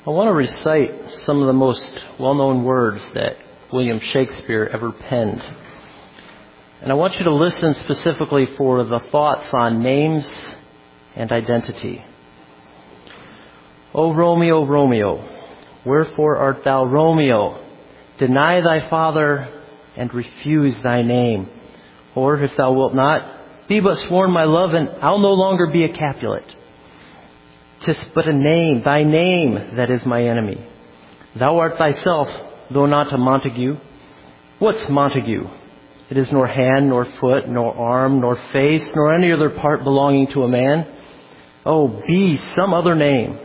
I want to recite some of the most well-known words that William Shakespeare ever penned. And I want you to listen specifically for the thoughts on names and identity. O Romeo, Romeo, wherefore art thou Romeo? Deny thy father and refuse thy name. Or if thou wilt not, be but sworn my love, and I'll no longer be a Capulet. 'Tis but a name, thy name, that is my enemy. Thou art thyself, though not a Montague. What's Montague? It is nor hand, nor foot, nor arm, nor face, nor any other part belonging to a man. Oh, be some other name.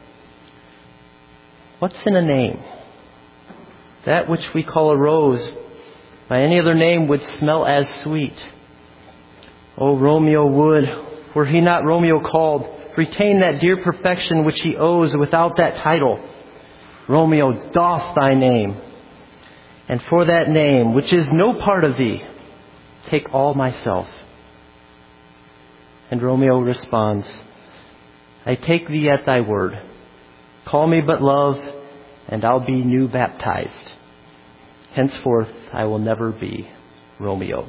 What's in a name? That which we call a rose, by any other name would smell as sweet. Oh, Romeo would, were he not Romeo called, retain that dear perfection which he owes without that title. Romeo, doff thy name, and for that name, which is no part of thee, take all myself. And Romeo responds, I take thee at thy word. Call me but love, and I'll be new baptized. Henceforth I will never be Romeo.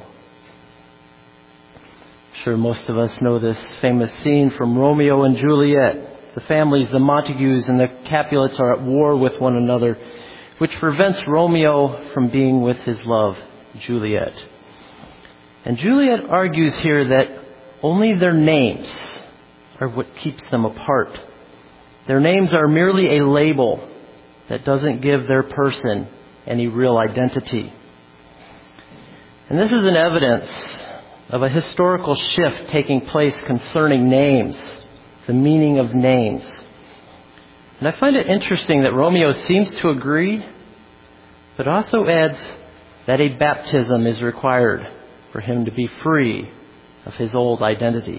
I'm sure most of us know this famous scene from Romeo and Juliet. The families, the Montagues and the Capulets, are at war with one another, which prevents Romeo from being with his love, Juliet. And Juliet argues here that only their names are what keeps them apart. Their names are merely a label that doesn't give their person any real identity. And this is an evidence of a historical shift taking place concerning names, the meaning of names. And I find it interesting that Romeo seems to agree, but also adds that a baptism is required for him to be free of his old identity.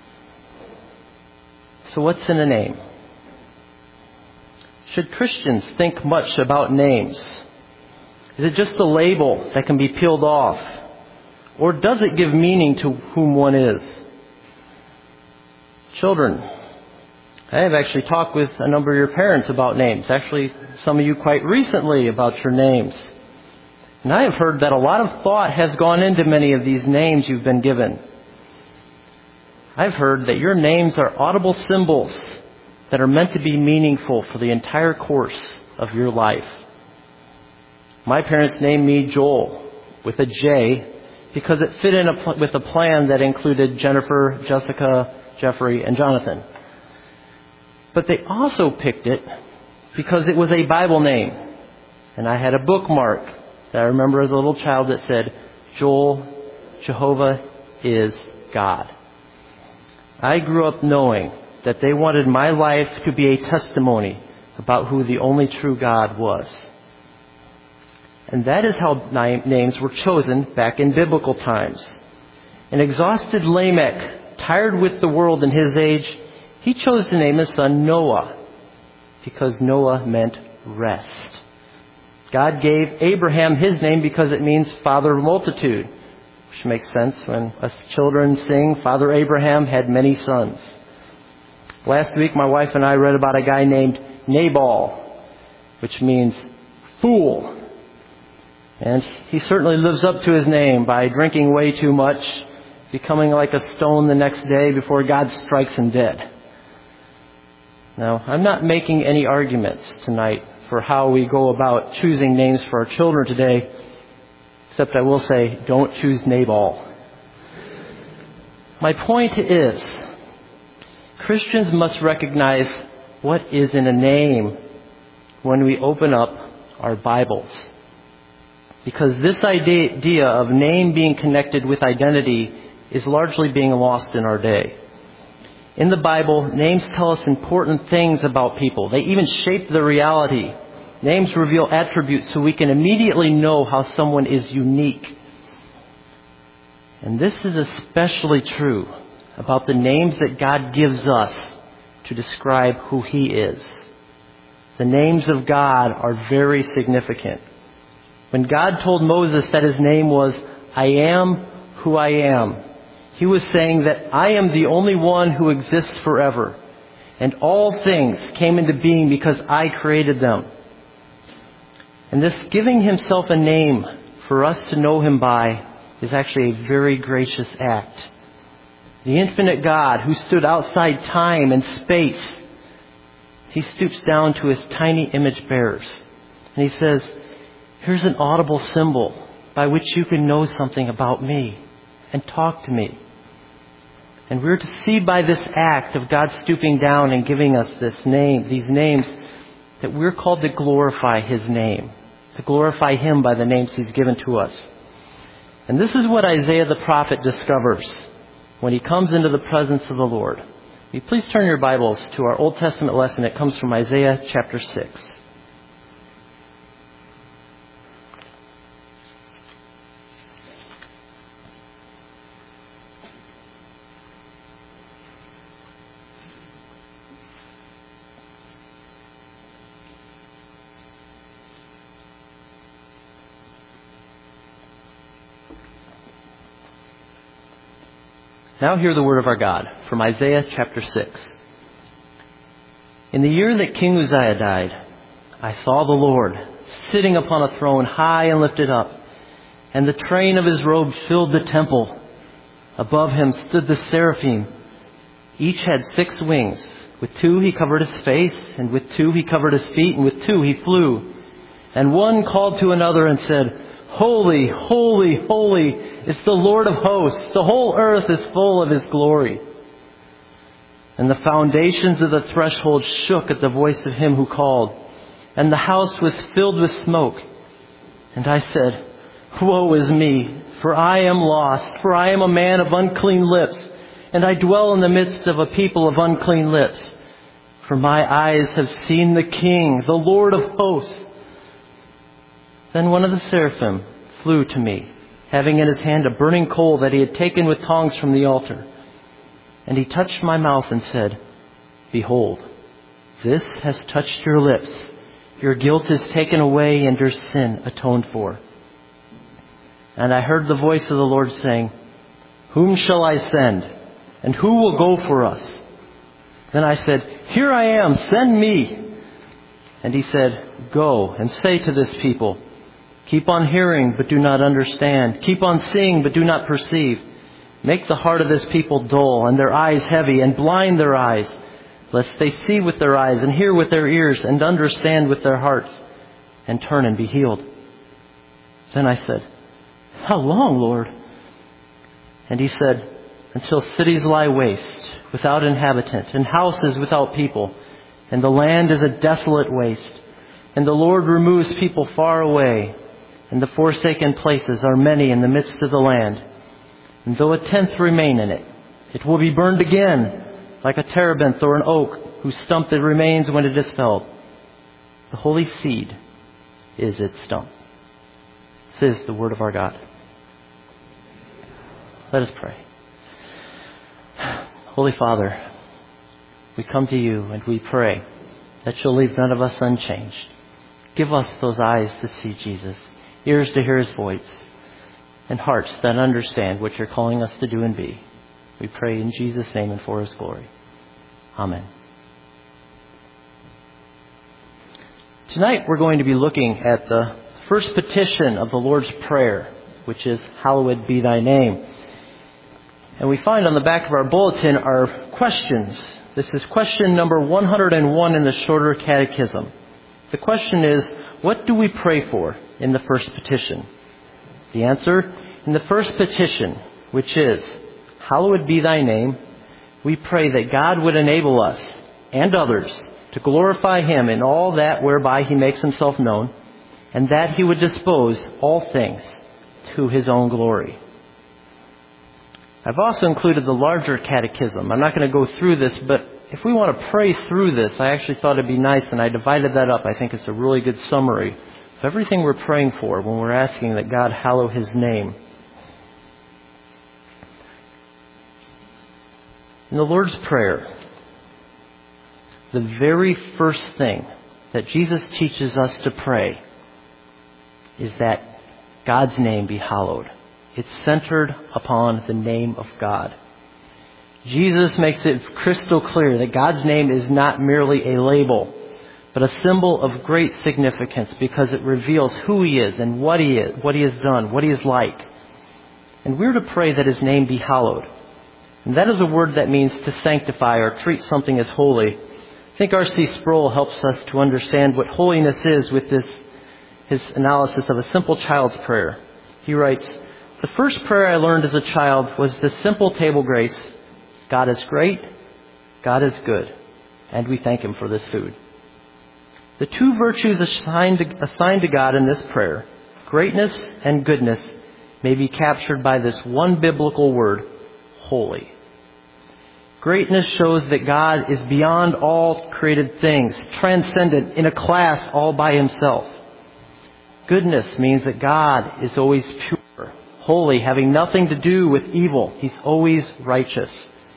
So what's in a name? Should Christians think much about names? Is it just a label that can be peeled off? Or does it give meaning to whom one is? Children, I have actually talked with a number of your parents about names. Actually, some of you quite recently about your names. And I have heard that a lot of thought has gone into many of these names you've been given. I've heard that your names are audible symbols that are meant to be meaningful for the entire course of your life. My parents named me Joel with a J because it fit in with a plan that included Jennifer, Jessica, Jeffrey, and Jonathan. But they also picked it because it was a Bible name. And I had a bookmark that I remember as a little child that said, Joel, Jehovah is God. I grew up knowing that they wanted my life to be a testimony about who the only true God was. And that is how names were chosen back in biblical times. An exhausted Lamech, tired with the world in his age, he chose to name his son Noah because Noah meant rest. God gave Abraham his name because it means father of multitude, which makes sense when us children sing, Father Abraham had many sons. Last week, my wife and I read about a guy named Nabal, which means fool. And he certainly lives up to his name by drinking way too much, becoming like a stone the next day before God strikes him dead. Now, I'm not making any arguments tonight for how we go about choosing names for our children today, except I will say, don't choose Nabal. My point is, Christians must recognize what is in a name when we open up our Bibles. Because this idea of name being connected with identity is largely being lost in our day. In the Bible, names tell us important things about people. They even shape the reality. Names reveal attributes so we can immediately know how someone is unique. And this is especially true about the names that God gives us to describe who He is. The names of God are very significant. When God told Moses that his name was I am who I am, He was saying that I am the only one who exists forever. and all things came into being because I created them. And this giving himself a name for us to know him by is actually a very gracious act. The infinite God who stood outside time and space, he stoops down to his tiny image bearers. And he says, here's an audible symbol by which you can know something about me and talk to me. And we're to see by this act of God stooping down and giving us this name, these names, that we're called to glorify his name, to glorify him by the names he's given to us. And this is what Isaiah the prophet discovers when he comes into the presence of the Lord. Will you please turn your Bibles to our Old Testament lesson. It comes from Isaiah chapter 6. Now hear the word of our God from Isaiah chapter 6. In the year that King Uzziah died, I saw the Lord sitting upon a throne high and lifted up, and the train of his robe filled the temple. Above him stood the seraphim. Each had 6 wings. With 2 he covered his face, and with 2 he covered his feet, and with 2 he flew. And one called to another and said, Holy, holy, holy is the Lord of hosts. The whole earth is full of his glory. And the foundations of the threshold shook at the voice of him who called, and the house was filled with smoke. And I said, Woe is me, for I am lost, for I am a man of unclean lips, and I dwell in the midst of a people of unclean lips. For my eyes have seen the King, the Lord of hosts. Then one of the seraphim flew to me, having in his hand a burning coal that he had taken with tongs from the altar. And he touched my mouth and said, Behold, this has touched your lips. Your guilt is taken away and your sin atoned for. And I heard the voice of the Lord saying, Whom shall I send? And who will go for us? Then I said, Here I am, send me. And he said, Go and say to this people, Keep on hearing, but do not understand. Keep on seeing, but do not perceive. Make the heart of this people dull, and their eyes heavy, and blind their eyes, lest they see with their eyes, and hear with their ears, and understand with their hearts, and turn and be healed. Then I said, How long, Lord? And he said, Until cities lie waste, without inhabitant, and houses without people, and the land is a desolate waste, and the Lord removes people far away, and the forsaken places are many in the midst of the land. And though 1/10 remain in it, it will be burned again, like a terebinth or an oak, whose stump it remains when it is felled. The holy seed is its stump. This is the word of our God. Let us pray. Holy Father, we come to you and we pray that you'll leave none of us unchanged. Give us those eyes to see Jesus, ears to hear his voice, and hearts that understand what you're calling us to do and be. We pray in Jesus' name and for his glory. Amen. Tonight we're going to be looking at the first petition of the Lord's Prayer, which is, Hallowed be thy name. And we find on the back of our bulletin our questions. This is question number 101 in the Shorter Catechism. The question is, what do we pray for in the first petition? The answer, in the first petition, which is, Hallowed be thy name, we pray that God would enable us and others to glorify him in all that whereby he makes himself known, and that he would dispose all things to his own glory. I've also included the larger catechism. I'm not going to go through this, but if we want to pray through this, I actually thought it'd be nice, and I divided that up. I think it's a really good summary of everything we're praying for when we're asking that God hallow his name. In the Lord's Prayer, the very first thing that Jesus teaches us to pray is that God's name be hallowed. It's centered upon the name of God. Jesus makes it crystal clear that God's name is not merely a label, but a symbol of great significance because it reveals who He is and what He is, what He has done, what He is like. And we're to pray that His name be hallowed. And that is a word that means to sanctify or treat something as holy. I think R.C. Sproul helps us to understand what holiness is with his analysis of a simple child's prayer. He writes, "The first prayer I learned as a child was the simple table grace, God is great, God is good, and we thank Him for this food." The two virtues assigned to God in this prayer, greatness and goodness, may be captured by this one biblical word, holy. Greatness shows that God is beyond all created things, transcendent, in a class all by Himself. Goodness means that God is always pure, holy, having nothing to do with evil. He's always righteous.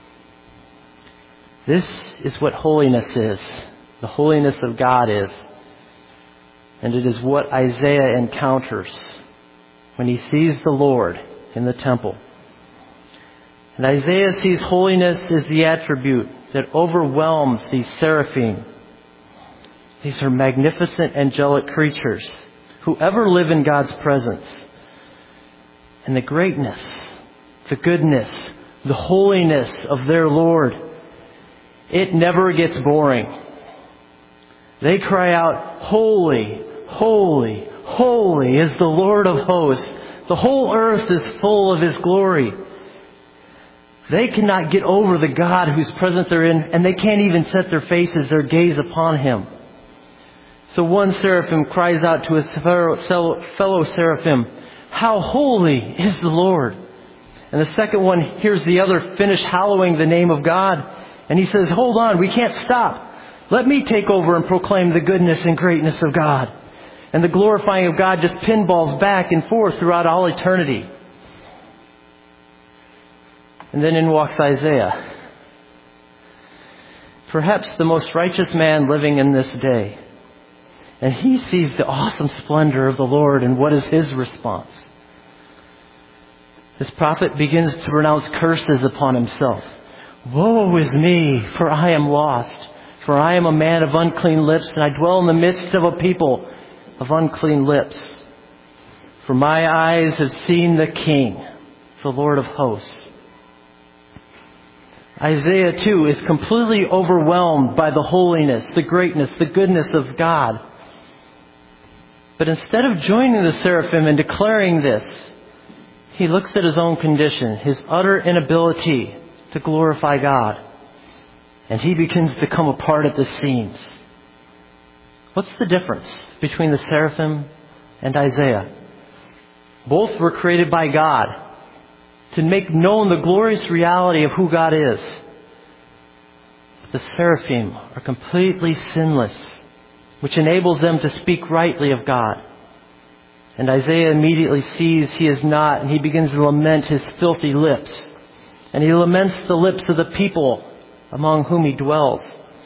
This is what holiness is. The holiness of God is. And it is what Isaiah encounters when he sees the Lord in the temple. And Isaiah sees holiness as the attribute that overwhelms these seraphim. These are magnificent angelic creatures who ever live in God's presence. And the greatness, the goodness, the holiness of their Lord, it never gets boring. They cry out, "Holy, holy, holy is the Lord of hosts. The whole earth is full of His glory." They cannot get over the God whose presence they're in, and they can't even set their faces, their gaze upon Him. So one seraphim cries out to his fellow seraphim, "How holy is the Lord!" And the second one hears the other finish hallowing the name of God, and he says, "Hold on, we can't stop. Let me take over and proclaim the goodness and greatness of God." And the glorifying of God just pinballs back and forth throughout all eternity. And then in walks Isaiah, perhaps the most righteous man living in this day. And he sees the awesome splendor of the Lord, and what is his response? This prophet begins to pronounce curses upon himself. "Woe is me, for I am lost. For I am a man of unclean lips, and I dwell in the midst of a people of unclean lips. For my eyes have seen the King, the Lord of hosts." Isaiah, too, is completely overwhelmed by the holiness, the greatness, the goodness of God. But instead of joining the seraphim in declaring this, he looks at his own condition, his utter inability to glorify God. And he begins to come apart at the seams. What's the difference between the seraphim and Isaiah? Both were created by God to make known the glorious reality of who God is. The seraphim are completely sinless, which enables them to speak rightly of God. And Isaiah immediately sees he is not, and he begins to lament his filthy lips. And he laments the lips of the people among whom he dwells.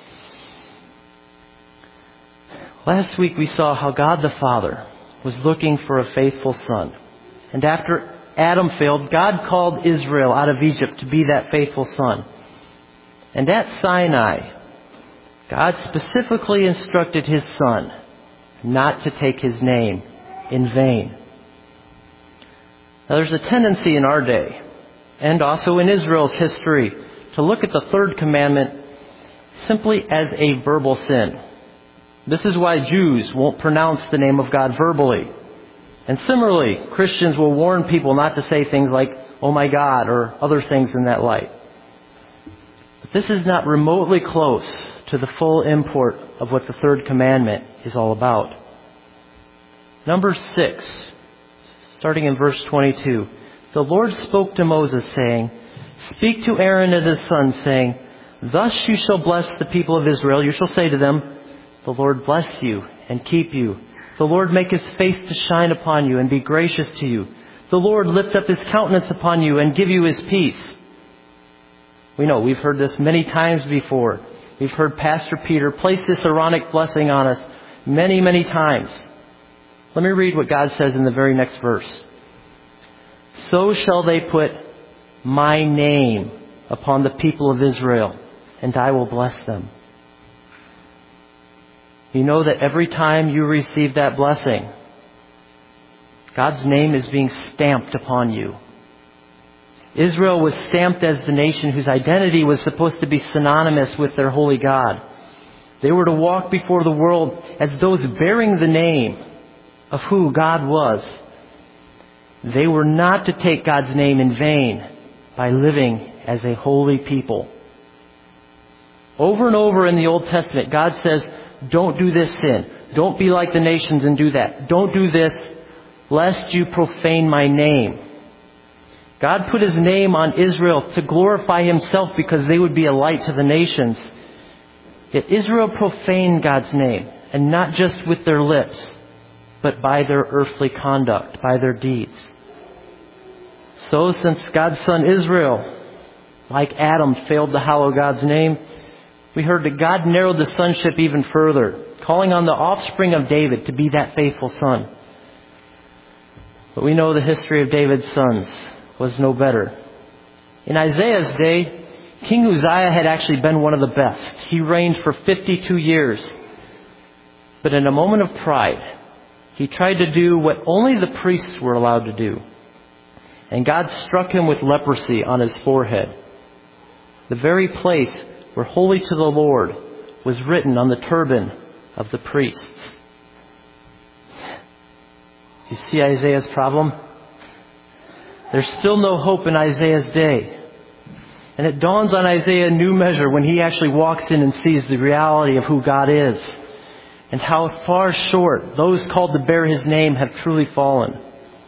Last week we saw how God the Father was looking for a faithful son. And after Adam failed, God called Israel out of Egypt to be that faithful son. And at Sinai, God specifically instructed His Son not to take His name in vain. Now there's a tendency in our day, and also in Israel's history, to look at the third commandment simply as a verbal sin. This is why Jews won't pronounce the name of God verbally. And similarly, Christians will warn people not to say things like, "Oh my God," or other things in that light. But this is not remotely close to the full import of what the third commandment is all about. Number 6, starting in verse 22. "The Lord spoke to Moses, saying, Speak to Aaron and his sons, saying, Thus you shall bless the people of Israel. You shall say to them, The Lord bless you and keep you. The Lord make His face to shine upon you and be gracious to you. The Lord lift up His countenance upon you and give you His peace." We know, we've heard this many times before. We've heard Pastor Peter place this Aaronic blessing on us many, many times. Let me read what God says in the very next verse. "So shall they put my name upon the people of Israel, and I will bless them. You know that every time you receive that blessing, God's name is being stamped upon you. Israel was stamped as the nation whose identity was supposed to be synonymous with their holy God. They were to walk before the world as those bearing the name of who God was. They were not to take God's name in vain by living as a holy people. Over and over in the Old Testament, God says, don't do this sin. Don't be like the nations and do that. Don't do this, lest you profane my name. God put His name on Israel to glorify Himself because they would be a light to the nations. Yet Israel profaned God's name, and not just with their lips, but by their earthly conduct, by their deeds. So since God's son Israel, like Adam, failed to hallow God's name, we heard that God narrowed the sonship even further, calling on the offspring of David to be that faithful son. But we know the history of David's sons was no better. In Isaiah's day, King Uzziah had actually been one of the best. He reigned for 52 years. But in a moment of pride, he tried to do what only the priests were allowed to do. And God struck him with leprosy on his forehead. The very place where holy to the Lord was written on the turban of the priests. Do you see Isaiah's problem? There's still no hope in Isaiah's day. And it dawns on Isaiah in new measure when he actually walks in and sees the reality of who God is and how far short those called to bear His name have truly fallen.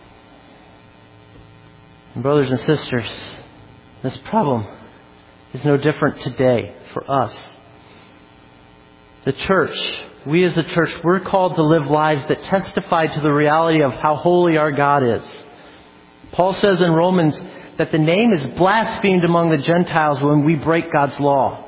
And brothers and sisters, this problem is no different today for us. The church, we as a church, we're called to live lives that testify to the reality of how holy our God is. Paul says in Romans that the name is blasphemed among the Gentiles when we break God's law.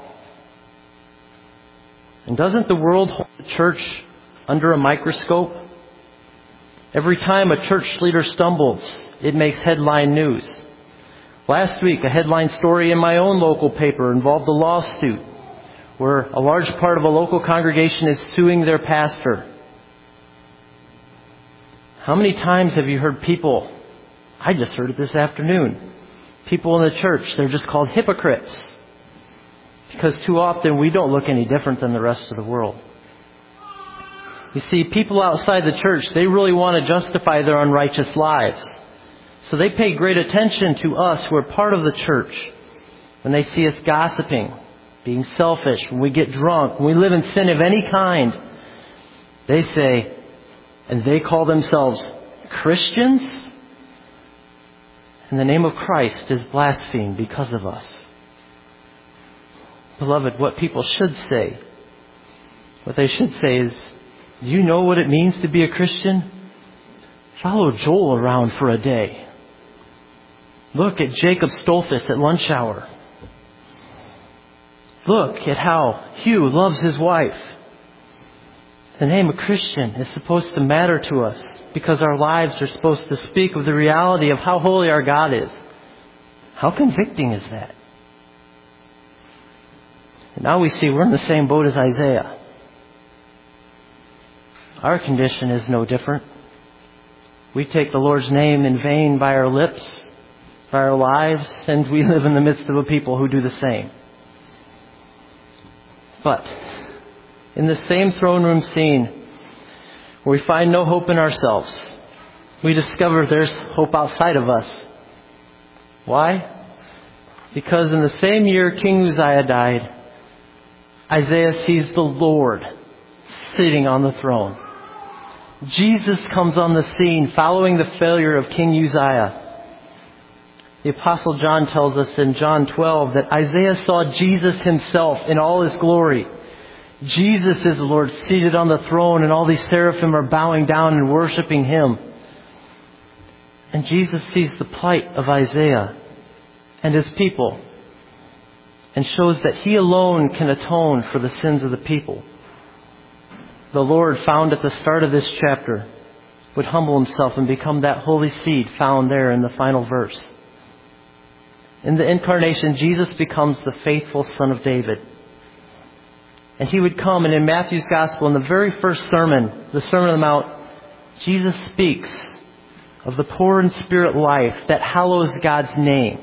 And doesn't the world hold the church under a microscope? Every time a church leader stumbles, it makes headline news. Last week, a headline story in my own local paper involved a lawsuit where a large part of a local congregation is suing their pastor. How many times have you heard people, I just heard it this afternoon, people in the church, they're just called hypocrites because too often we don't look any different than the rest of the world. You see, people outside the church, they really want to justify their unrighteous lives. So they pay great attention to us who are part of the church when they see us gossiping, being selfish, when we get drunk, when we live in sin of any kind. They say, and they call themselves Christians, and the name of Christ is blasphemed because of us. Beloved, what people should say, what they should say is, do you know what it means to be a Christian? Follow Joel around for a day. Look at Jacob Stolfus at lunch hour. Look at how Hugh loves his wife. The name of Christian is supposed to matter to us because our lives are supposed to speak of the reality of how holy our God is. How convicting is that? And now we see we're in the same boat as Isaiah. Our condition is no different. We take the Lord's name in vain by our lips, by our lives, and we live in the midst of a people who do the same. But in the same throne room scene where we find no hope in ourselves, we discover there's hope outside of us. Why? Because in the same year King Uzziah died, Isaiah sees the Lord sitting on the throne. Jesus comes on the scene following the failure of King Uzziah. The Apostle John tells us in John 12 that Isaiah saw Jesus Himself in all His glory. Jesus is the Lord seated on the throne, and all these seraphim are bowing down and worshiping Him. And Jesus sees the plight of Isaiah and his people and shows that He alone can atone for the sins of the people. The Lord, found at the start of this chapter, would humble Himself and become that holy seed found there in the final verse. In the incarnation, Jesus becomes the faithful Son of David. And he would come, and in Matthew's Gospel, in the very first sermon, the Sermon on the Mount, Jesus speaks of the poor in spirit life that hallows God's name.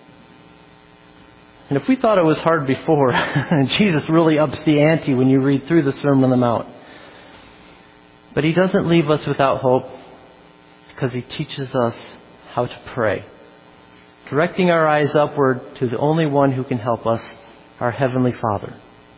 And if we thought it was hard before, Jesus really ups the ante when you read through the Sermon on the Mount. But he doesn't leave us without hope, because he teaches us how to pray, directing our eyes upward to the only one who can help us, our Heavenly Father.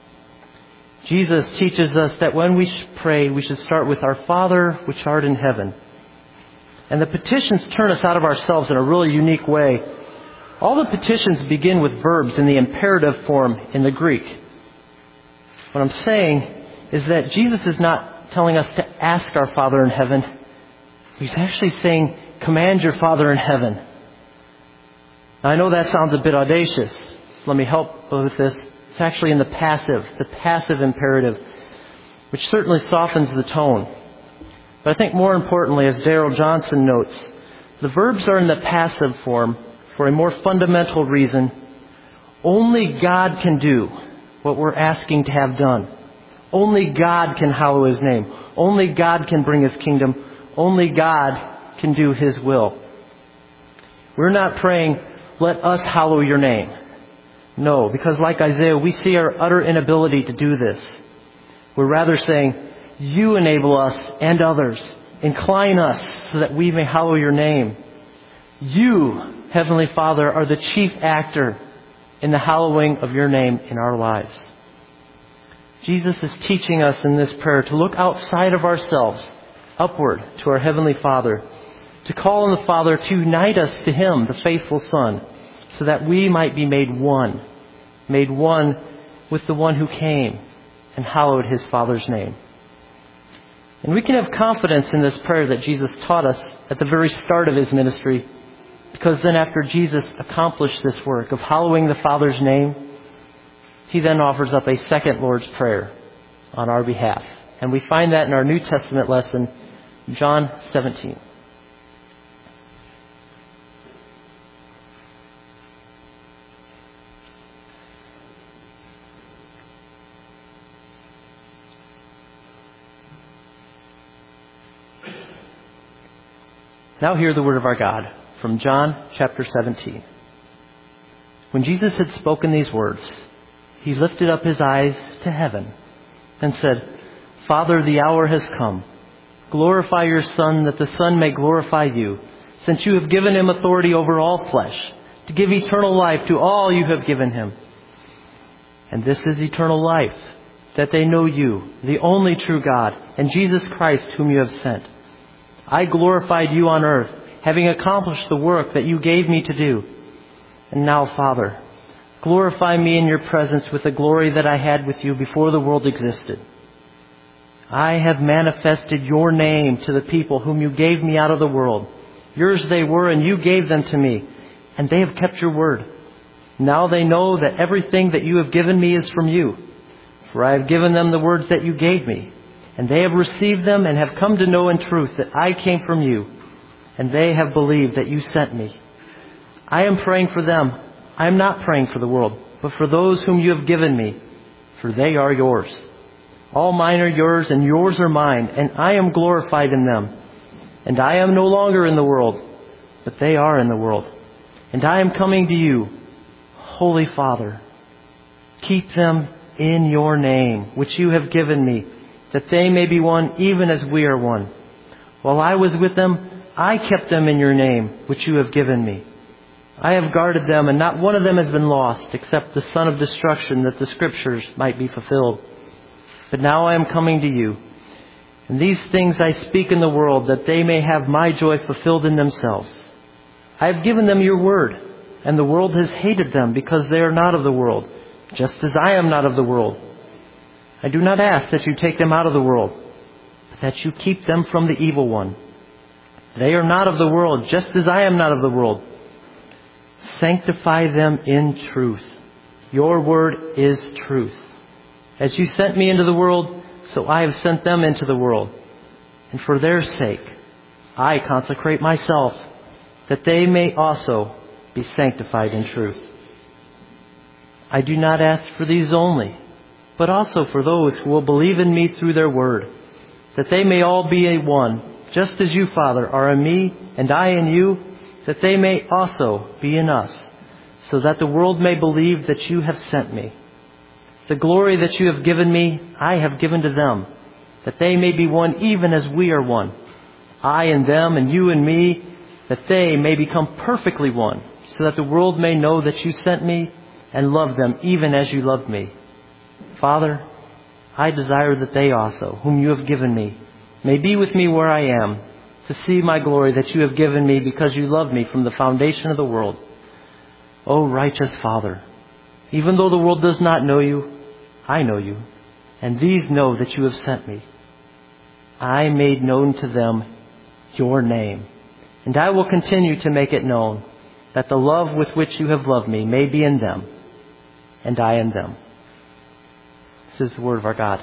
Jesus teaches us that when we pray, we should start with our Father which art in heaven. And the petitions turn us out of ourselves in a really unique way. All the petitions begin with verbs in the imperative form in the Greek. What I'm saying is that Jesus is not telling us to ask our Father in heaven. He's actually saying, command your Father in heaven. Now, I know that sounds a bit audacious. So let me help with this. It's actually in the passive imperative, which certainly softens the tone. But I think more importantly, as Darrell Johnson notes, the verbs are in the passive form for a more fundamental reason. Only God can do what we're asking to have done. Only God can hallow His name. Only God can bring His kingdom. Only God can do His will. We're not praying, let us hallow your name. No, because like Isaiah, we see our utter inability to do this. We're rather saying, you enable us and others. Incline us so that we may hallow your name. You, Heavenly Father, are the chief actor in the hallowing of your name in our lives. Jesus is teaching us in this prayer to look outside of ourselves, upward to our Heavenly Father, to call on the Father to unite us to Him, the faithful Son, so that we might be made one with the one who came and hallowed His Father's name. And we can have confidence in this prayer that Jesus taught us at the very start of His ministry, because then after Jesus accomplished this work of hallowing the Father's name, He then offers up a second Lord's Prayer on our behalf. And we find that in our New Testament lesson, John 17. Now hear the word of our God from John chapter 17. When Jesus had spoken these words, He lifted up His eyes to heaven and said, Father, the hour has come. Glorify your Son, that the Son may glorify you, since you have given Him authority over all flesh, to give eternal life to all you have given Him. And this is eternal life, that they know you, the only true God, and Jesus Christ, whom you have sent. I glorified you on earth, having accomplished the work that you gave me to do. And now, Father, glorify me in your presence with the glory that I had with you before the world existed. I have manifested your name to the people whom you gave me out of the world. Yours they were, and you gave them to me, and they have kept your word. Now they know that everything that you have given me is from you, for I have given them the words that you gave me. And they have received them and have come to know in truth that I came from you, and they have believed that you sent me. I am praying for them. I am not praying for the world, but for those whom you have given me, for they are yours. All mine are yours, and yours are mine, and I am glorified in them. And I am no longer in the world, but they are in the world. And I am coming to you, Holy Father. Keep them in your name, which you have given me, that they may be one even as we are one. While I was with them, I kept them in your name, which you have given me. I have guarded them, and not one of them has been lost, except the son of destruction, that the Scriptures might be fulfilled. But now I am coming to you. And these things I speak in the world, that they may have my joy fulfilled in themselves. I have given them your word, and the world has hated them, because they are not of the world, just as I am not of the world. I do not ask that you take them out of the world, but that you keep them from the evil one. They are not of the world, just as I am not of the world. Sanctify them in truth. Your word is truth. As you sent me into the world, so I have sent them into the world. And for their sake, I consecrate myself, that they may also be sanctified in truth. I do not ask for these only, but also for those who will believe in me through their word, that they may all be a one, just as you, Father, are in me and I in you, that they may also be in us, so that the world may believe that you have sent me. The glory that you have given me, I have given to them, that they may be one even as we are one. I and them and you and me, that they may become perfectly one, so that the world may know that you sent me and loved them even as you loved me. Father, I desire that they also, whom you have given me, may be with me where I am, to see my glory that you have given me because you loved me from the foundation of the world. O righteous Father, even though the world does not know you, I know you, and these know that you have sent me. I made known to them your name, and I will continue to make it known, that the love with which you have loved me may be in them, and I in them. This is the word of our God.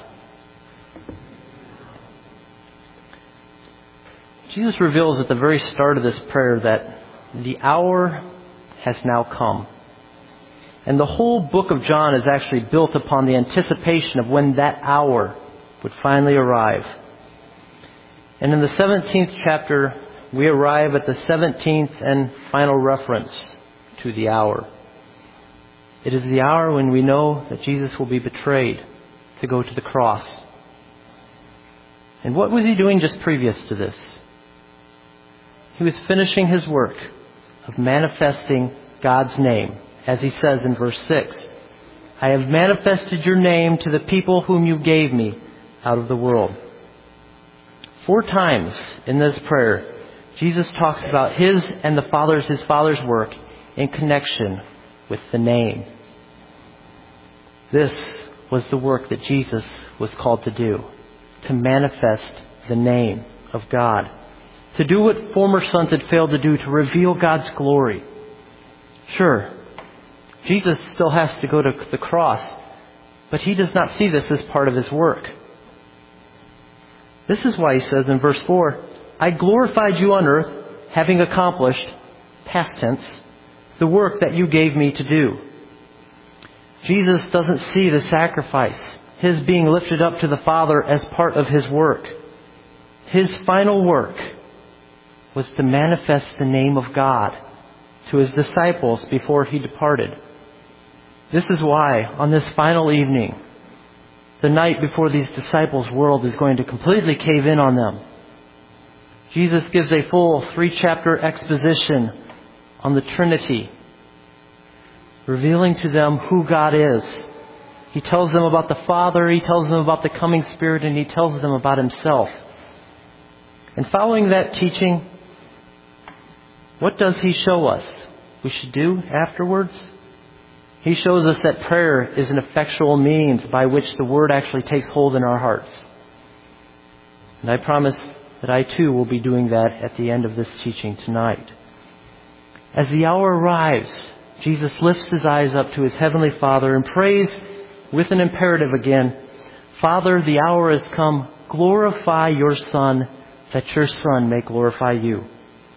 Jesus reveals at the very start of this prayer that the hour has now come. And the whole book of John is actually built upon the anticipation of when that hour would finally arrive. And in the 17th chapter, we arrive at the 17th and final reference to the hour. It is the hour when we know that Jesus will be betrayed to go to the cross. And what was he doing just previous to this? He was finishing his work of manifesting God's name, as he says in verse 6. I have manifested your name to the people whom you gave me out of the world. 4 times in this prayer, Jesus talks about his Father's work in connection with the name. This was the work that Jesus was called to do, to manifest the name of God, to do what former sons had failed to do, to reveal God's glory. Sure, Jesus still has to go to the cross, but he does not see this as part of his work. This is why he says in verse 4, I glorified you on earth, having accomplished, past tense, the work that you gave me to do. Jesus doesn't see the sacrifice, his being lifted up to the Father, as part of his work. His final work was to manifest the name of God to his disciples before he departed. This is why, on this final evening, the night before these disciples' world is going to completely cave in on them, Jesus gives a full 3-chapter exposition on the Trinity, revealing to them who God is. He tells them about the Father, he tells them about the coming Spirit, and he tells them about himself. And following that teaching, what does he show us we should do afterwards? He shows us that prayer is an effectual means by which the Word actually takes hold in our hearts. And I promise that I too will be doing that at the end of this teaching tonight. As the hour arrives, Jesus lifts his eyes up to his heavenly Father and prays with an imperative again, Father, the hour has come. Glorify your Son, that your Son may glorify you.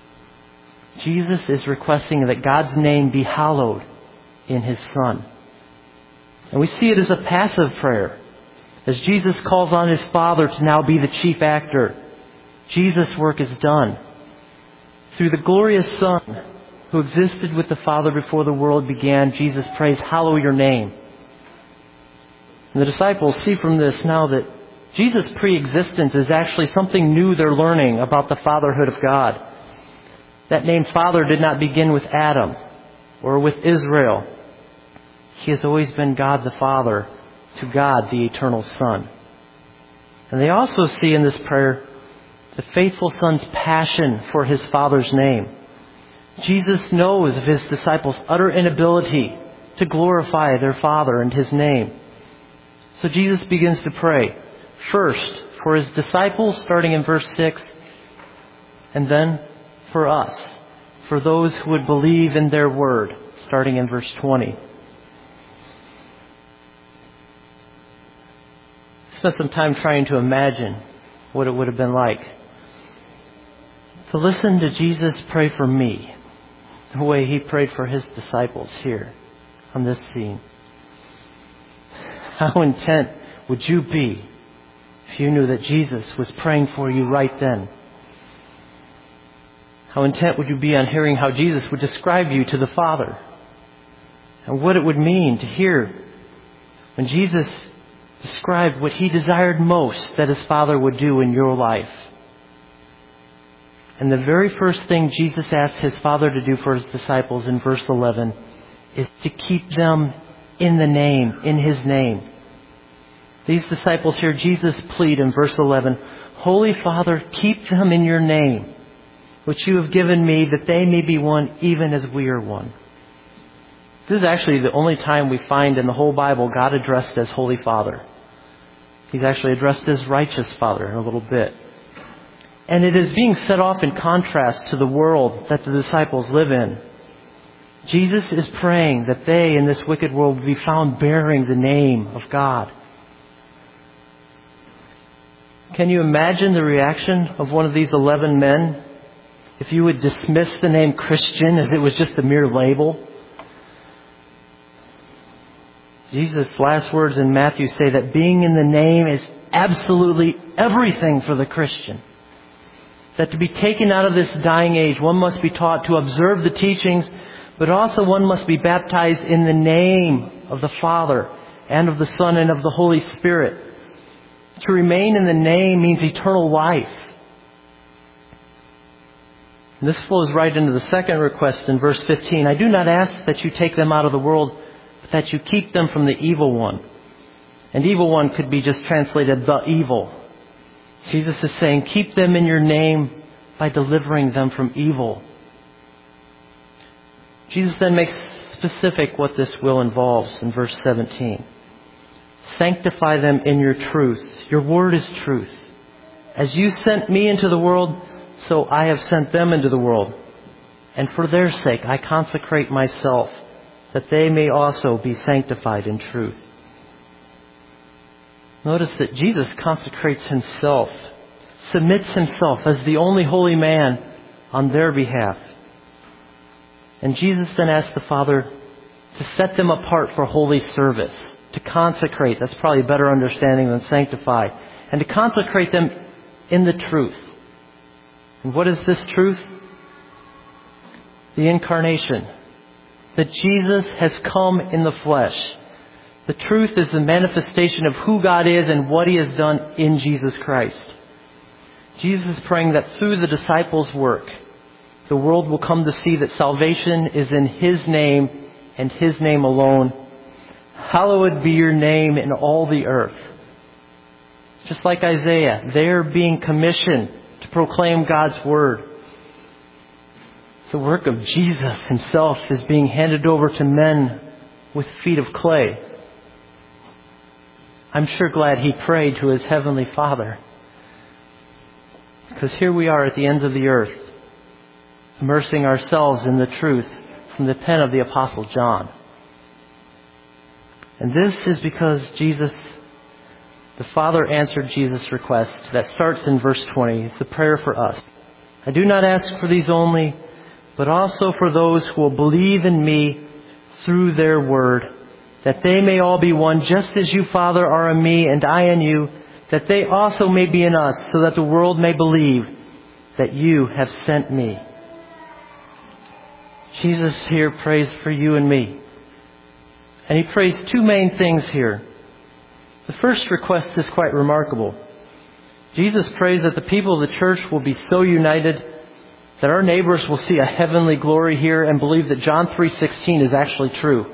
Jesus is requesting that God's name be hallowed in his Son. And we see it as a passive prayer, as Jesus calls on his Father to now be the chief actor. Jesus' work is done. Through the glorious Son, who existed with the Father before the world began, Jesus prays, hallow your name. And the disciples see from this now that Jesus' pre-existence is actually something new they're learning about the fatherhood of God. That name Father did not begin with Adam or with Israel. He has always been God the Father to God the eternal Son. And they also see in this prayer the faithful Son's passion for his Father's name. Jesus knows of his disciples' utter inability to glorify their Father and his name. So Jesus begins to pray, first for his disciples, starting in verse 6, and then for us, for those who would believe in their word, starting in verse 20. I spent some time trying to imagine what it would have been like to listen to Jesus pray for me. the way he prayed for his disciples here on this scene. How intent would you be if you knew that Jesus was praying for you right then? How intent would you be on hearing how Jesus would describe you to the Father? And what it would mean to hear when Jesus described what he desired most that his Father would do in your life. And the very first thing Jesus asked his Father to do for his disciples in verse 11 is to keep them in the name, in his name. These disciples hear Jesus plead in verse 11, Holy Father, keep them in your name, which you have given me, that they may be one even as we are one. This is actually the only time we find in the whole Bible God addressed as Holy Father. He's actually addressed as righteous Father in a little bit. And it is being set off in contrast to the world that the disciples live in. Jesus is praying that they in this wicked world be found bearing the name of God. Can you imagine the reaction of one of these 11 men if you would dismiss the name Christian as it was just a mere label? Jesus' last words in Matthew say that being in the name is absolutely everything for the Christian. That to be taken out of this dying age, one must be taught to observe the teachings, but also one must be baptized in the name of the Father and of the Son and of the Holy Spirit. To remain in the name means eternal life. And this flows right into the second request in verse 15. I do not ask that you take them out of the world, but that you keep them from the evil one. And evil one could be just translated the evil. Jesus is saying, keep them in your name by delivering them from evil. Jesus then makes specific what this will involves in verse 17. Sanctify them in your truth. Your word is truth. As you sent me into the world, so I have sent them into the world. And for their sake I consecrate myself, that they may also be sanctified in truth. Notice that Jesus consecrates himself, submits himself as the only holy man on their behalf. And Jesus then asks the Father to set them apart for holy service, to consecrate. That's probably a better understanding than sanctify. And to consecrate them in the truth. And what is this truth? The incarnation. That Jesus has come in the flesh. The truth is the manifestation of who God is and what he has done in Jesus Christ. Jesus is praying that through the disciples' work, the world will come to see that salvation is in his name and his name alone. Hallowed be your name in all the earth. Just like Isaiah, they are being commissioned to proclaim God's word. The work of Jesus himself is being handed over to men with feet of clay. I'm sure glad he prayed to his heavenly Father. Because here we are at the ends of the earth, immersing ourselves in the truth from the pen of the Apostle John. And this is because Jesus, the Father answered Jesus' request that starts in verse 20. It's the prayer for us. I do not ask for these only, but also for those who will believe in me through their word, that they may all be one, just as you, Father, are in me and I in you, that they also may be in us, so that the world may believe that you have sent me. Jesus here prays for you and me. And he prays two main things here. The first request is quite remarkable. Jesus prays that the people of the church will be so united that our neighbors will see a heavenly glory here and believe that John 3:16 is actually true.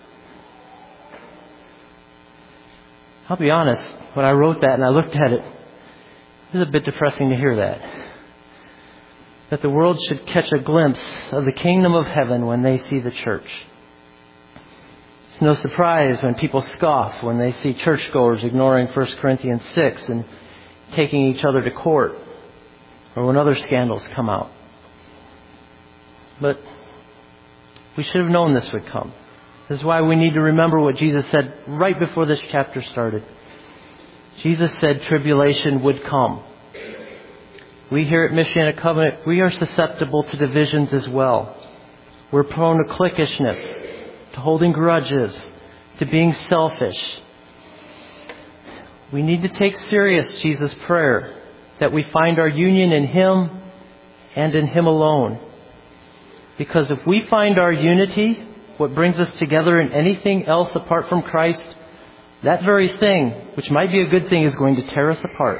I'll be honest, when I wrote that and I looked at it, it was a bit depressing to hear that. That the world should catch a glimpse of the kingdom of heaven when they see the church. It's no surprise when people scoff when they see churchgoers ignoring 1 Corinthians 6 and taking each other to court, or when other scandals come out. But we should have known this would come. This is why we need to remember what Jesus said right before this chapter started. Jesus said tribulation would come. We here at Michiana Covenant, we are susceptible to divisions as well. We're prone to cliquishness, to holding grudges, to being selfish. We need to take serious Jesus' prayer that we find our union in Him and in Him alone. Because if we find our unity, what brings us together in anything else apart from Christ, that very thing, which might be a good thing, is going to tear us apart.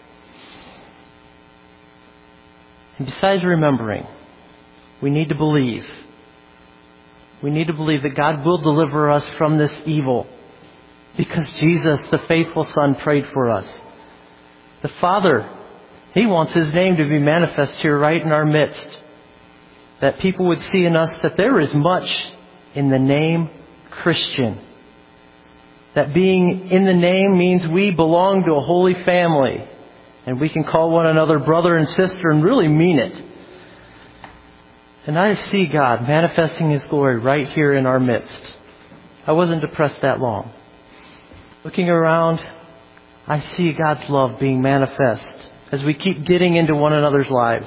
And besides remembering, we need to believe. We need to believe that God will deliver us from this evil because Jesus, the faithful Son, prayed for us. The Father, He wants His name to be manifest here right in our midst. That people would see in us that there is much in the name Christian. That being in the name means we belong to a holy family. And we can call one another brother and sister and really mean it. And I see God manifesting His glory right here in our midst. I wasn't depressed that long. Looking around, I see God's love being manifest as we keep getting into one another's lives.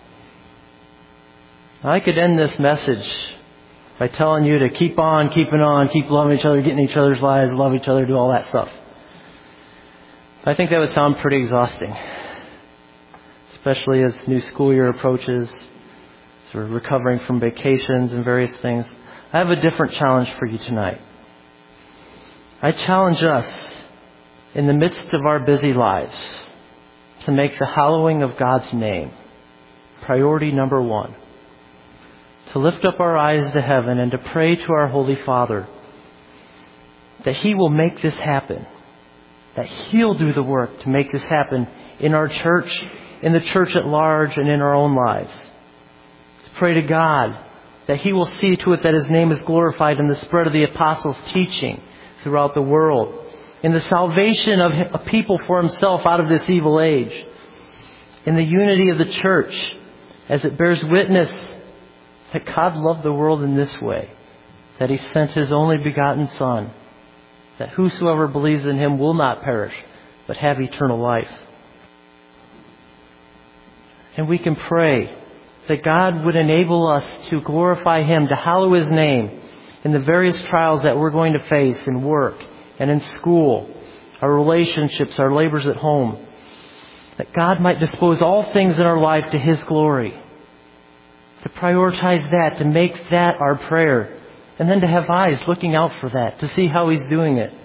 I could end this message by telling you to keep on, keeping on, keep loving each other, getting in each other's lives, love each other, do all that stuff. I think that would sound pretty exhausting, especially as the new school year approaches, as we're recovering from vacations and various things. I have a different challenge for you tonight. I challenge us, in the midst of our busy lives, to make the hallowing of God's name priority number one. To lift up our eyes to heaven and to pray to our Holy Father that He will make this happen. That He'll do the work to make this happen in our church, in the church at large, and in our own lives. To pray to God that He will see to it that His name is glorified in the spread of the apostles' teaching throughout the world, in the salvation of a people for Himself out of this evil age, in the unity of the church as it bears witness that God loved the world in this way, that He sent His only begotten Son, that whosoever believes in Him will not perish, but have eternal life. And we can pray that God would enable us to glorify Him, to hallow His name in the various trials that we're going to face in work and in school, our relationships, our labors at home. That God might dispose all things in our life to His glory. To prioritize that, to make that our prayer. And then to have eyes looking out for that, to see how He's doing it.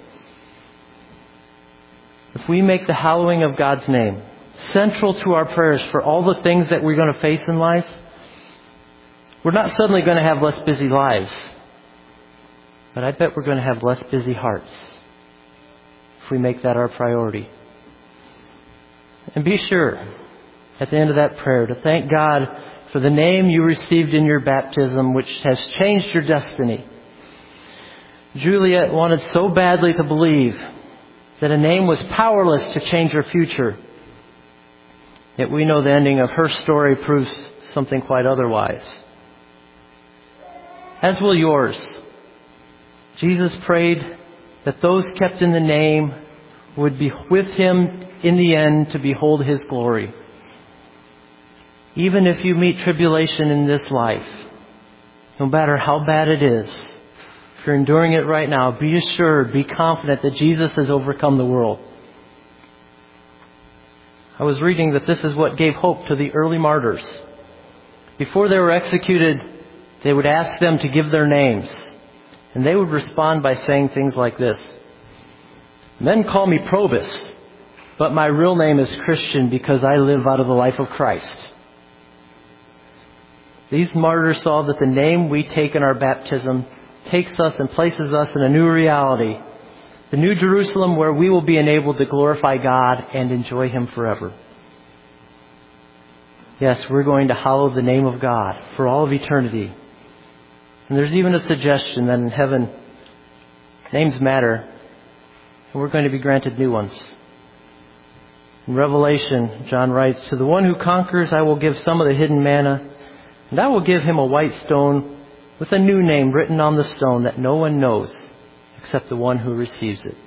If we make the hallowing of God's name central to our prayers for all the things that we're going to face in life, we're not suddenly going to have less busy lives. But I bet we're going to have less busy hearts if we make that our priority. And be sure, at the end of that prayer, to thank God for the name you received in your baptism, which has changed your destiny. Juliet wanted so badly to believe that a name was powerless to change her future. Yet we know the ending of her story proves something quite otherwise. As will yours. Jesus prayed that those kept in the name would be with Him in the end to behold His glory. Even if you meet tribulation in this life, no matter how bad it is, if you're enduring it right now, be assured, be confident that Jesus has overcome the world. I was reading that this is what gave hope to the early martyrs. Before they were executed, they would ask them to give their names. And they would respond by saying things like this. Men call me Probus, but my real name is Christian because I live out of the life of Christ. These martyrs saw that the name we take in our baptism takes us and places us in a new reality. The New Jerusalem where we will be enabled to glorify God and enjoy Him forever. Yes, we're going to hallow the name of God for all of eternity. And there's even a suggestion that in heaven, names matter, and we're going to be granted new ones. In Revelation, John writes, "To the one who conquers, I will give some of the hidden manna, and I will give him a white stone with a new name written on the stone that no one knows except the one who receives it."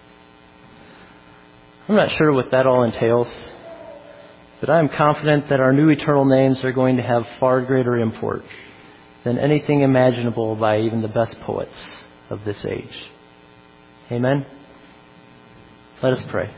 I'm not sure what that all entails, but I am confident that our new eternal names are going to have far greater import. than anything imaginable by even the best poets of this age. Amen? Let us pray.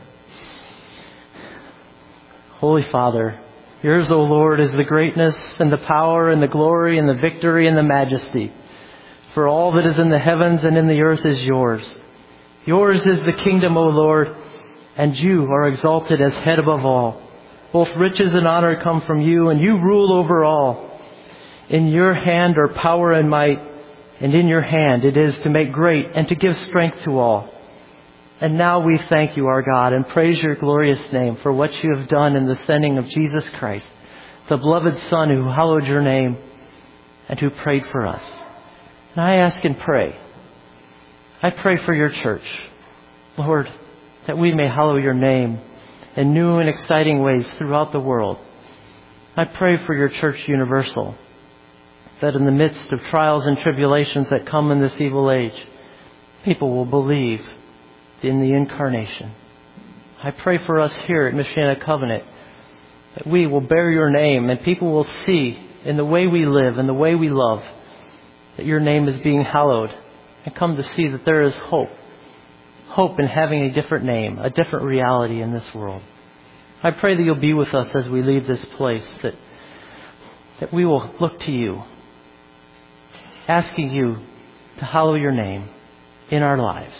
Holy Father, yours, O Lord, is the greatness and the power and the glory and the victory and the majesty. For all that is in the heavens and in the earth is yours. Yours is the kingdom, O Lord, and you are exalted as head above all. Both riches and honor come from you, and you rule over all. In your hand are power and might, and in your hand it is to make great and to give strength to all. And now we thank you, our God, and praise your glorious name for what you have done in the sending of Jesus Christ, the beloved Son who hallowed your name and who prayed for us. And I ask and pray. I pray for your church, Lord, that we may hallow your name in new and exciting ways throughout the world. I pray for your church universal, that in the midst of trials and tribulations that come in this evil age, people will believe in the incarnation. I pray for us here at Michiana Covenant that we will bear your name and people will see in the way we live and the way we love that your name is being hallowed and come to see that there is hope. Hope in having a different name, a different reality in this world. I pray that you'll be with us as we leave this place, that we will look to you, asking you to hallow your name in our lives.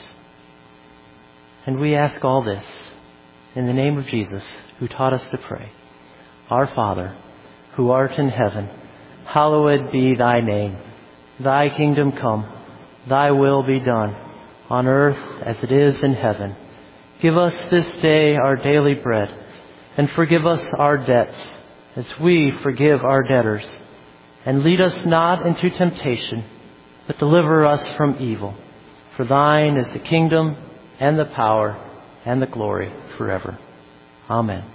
And we ask all this in the name of Jesus, who taught us to pray. Our Father, who art in heaven, hallowed be thy name. Thy kingdom come, thy will be done, on earth as it is in heaven. Give us this day our daily bread, and forgive us our debts, as we forgive our debtors. And lead us not into temptation, but deliver us from evil. For thine is the kingdom, and the power, and the glory forever. Amen.